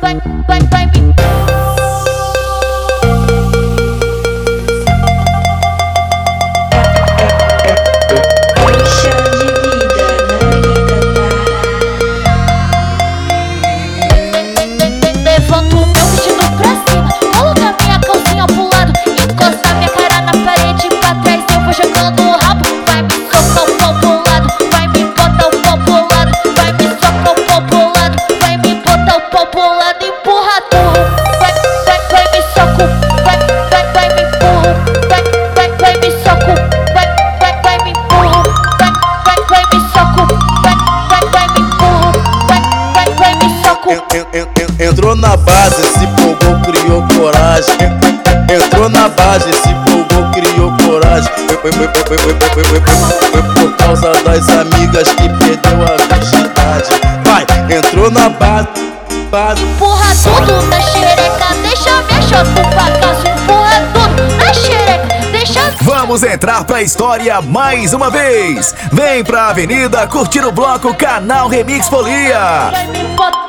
vai me. Levanto o meu vestido pra cima, coloca minha calcinha pro lado, encosta minha cara na parede pra trás, eu vou jogando o rabo. Vai me socar o pau pro lado, vai me botar o pau pro lado, vai me socar o pau pro lado, vai me botar o pau pro lado, empurra tudo. Vai me soco, vai me empurra, vai me soco, vai me empurra, vai me soco, vai me empurra, vai me soco. Entrou na base, se empolgou, criou coragem. Entrou na base, se empolgou, criou coragem. Foi por causa das amigas que perdeu a virgindade. Vai, entrou na base. Empurra tudo na xereca, deixa minha chota pra casa. Empurra tudo na xereca, deixa. Vamos entrar pra história mais uma vez. Vem pra avenida curtir o bloco Canal Remix Folia. Vai me botar